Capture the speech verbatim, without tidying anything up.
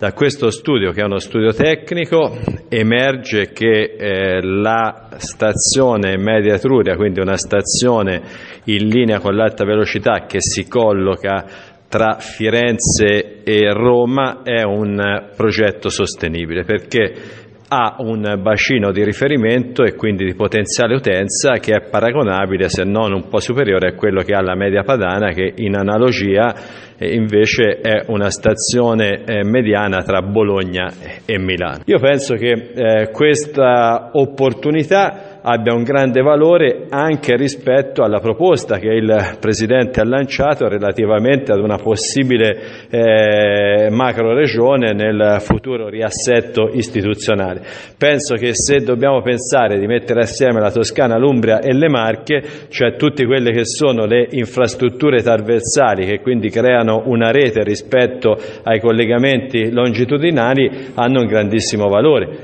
Da questo studio, che è uno studio tecnico, emerge che eh, la stazione Media Etruria, quindi una stazione in linea con l'alta velocità che si colloca tra Firenze e Roma, è un progetto sostenibile perché ha un bacino di riferimento e quindi di potenziale utenza che è paragonabile, se non un po' superiore, a quello che ha la media padana, che in analogia eh, invece è una stazione eh, mediana tra Bologna e Milano. Io penso che eh, questa opportunità abbia un grande valore anche rispetto alla proposta che il Presidente ha lanciato relativamente ad una possibile eh, macro regione nel futuro riassetto istituzionale. Penso che se dobbiamo pensare di mettere assieme la Toscana, l'Umbria e le Marche, cioè tutte quelle che sono le infrastrutture trasversali che quindi creano una rete rispetto ai collegamenti longitudinali, hanno un grandissimo valore.